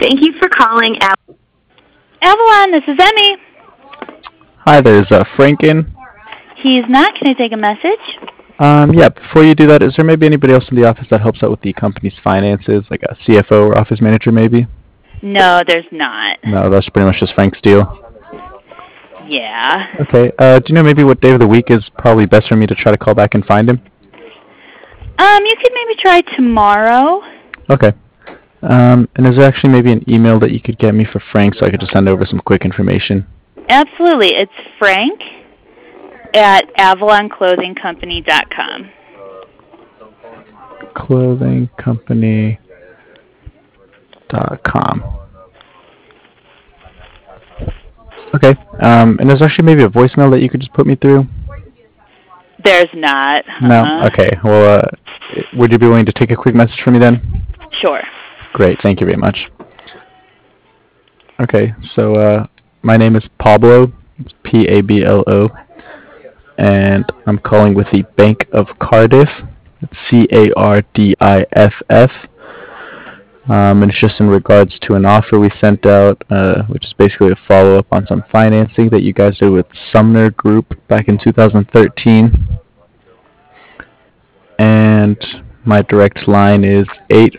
Thank you for calling Avalon, this is Emmy. Hi, there's Franken. He's not. Can I take a message? Yeah, before you do that, is there maybe anybody else in the office that helps out with the company's finances, like a CFO or office manager maybe? No, there's not. No, that's pretty much just Frank's deal. Yeah. Okay, do you know maybe what day of the week is probably best for me to try to call back and find him? You could maybe try tomorrow. Okay. And is there actually maybe an email that you could get me for Frank so I could just send over some quick information? Absolutely. It's Frank at AvalonClothingCompany.com. Clothingcompany.com. Okay. And there's actually maybe a voicemail that you could just put me through? There's not. No? Okay. Well, would you be willing to take a quick message for me then? Sure. Great. Thank you very much. Okay. So, my name is Pablo. It's Pablo. And I'm calling with the Bank of Cardiff. It's Cardiff. And it's just in regards to an offer we sent out, which is basically a follow-up on some financing that you guys did with Sumner Group back in 2013. And my direct line is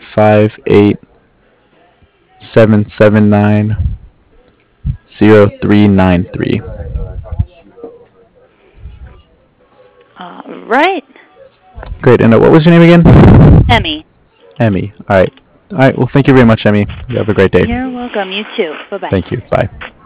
858-779-0393. All right. Great. And what was your name again? Emmy. Emmy. All right. All right. Well, thank you very much, Emmy. You have a great day. You're welcome. You too. Bye-bye. Thank you. Bye.